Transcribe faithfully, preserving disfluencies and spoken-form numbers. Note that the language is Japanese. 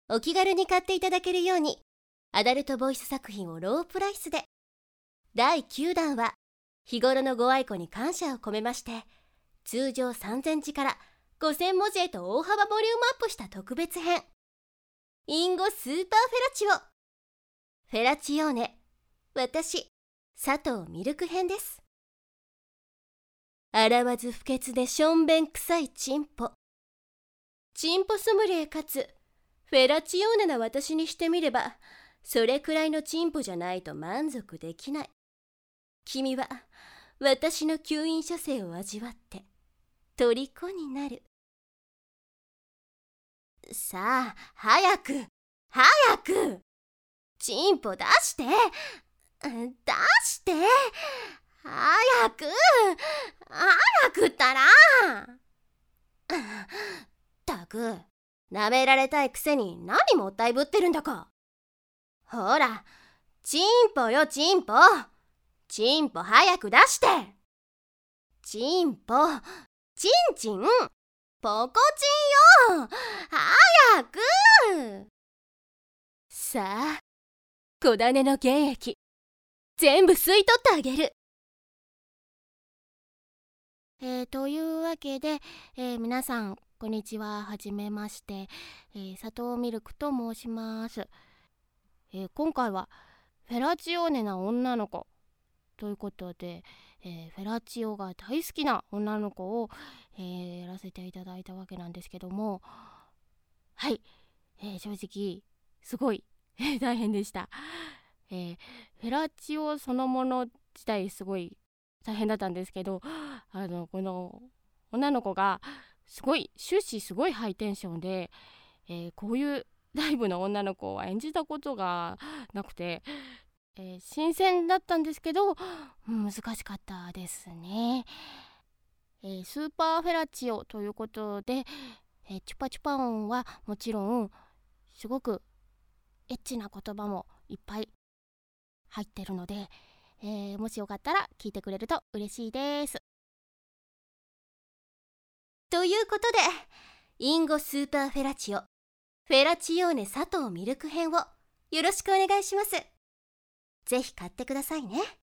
お気軽に買っていただけるように、アダルトボイス作品をロープライスで。だいきゅうだんは日頃のご愛顧に感謝を込めまして、通常さんぜんじからごせんもじへと大幅ボリュームアップした特別編、インゴスーパーフェラチオ、フェラチオーネ、私、佐藤ミルク編です。洗わず不潔でしょんべん臭いチンポ。チンポソムリエかつ、フェラチオーネな私にしてみれば、それくらいのチンポじゃないと満足できない。君は、私の吸引射精を味わって、虜になる。さあ、早く、早くチンポ出して、出して、早く、早くったら。ったく、舐められたいくせに何もったいぶってるんだか。ほら、チンポよチンポ。チンポ早く出して。チンポ、チンチン、ポコチンよ。早く。さあ、小種の原液、全部吸い取ってあげる。えー、というわけで、えー、皆さんこんにちは。はじめまして、えー、佐藤ミルクと申します。えー、今回はフェラチオーネな女の子ということで、えー、フェラチオが大好きな女の子を、えー、やらせていただいたわけなんですけども、はい、えー、正直すごい大変でした。えー、フェラチオそのもの自体すごい大変だったんですけど、あのこの女の子がすごい終始すごいハイテンションで、えー、こういうライブの女の子は演じたことがなくて、えー、新鮮だったんですけど、うん、難しかったですね。えー、スーパーフェラチオということで、えー、チュパチュパ音はもちろんすごくエッチな言葉もいっぱい入ってるので、えー、もしよかったら聞いてくれると嬉しいです。ということで、インゴスーパーフェラチオ、フェラチオーネ佐藤ミルク編をよろしくお願いします。ぜひ買ってくださいね。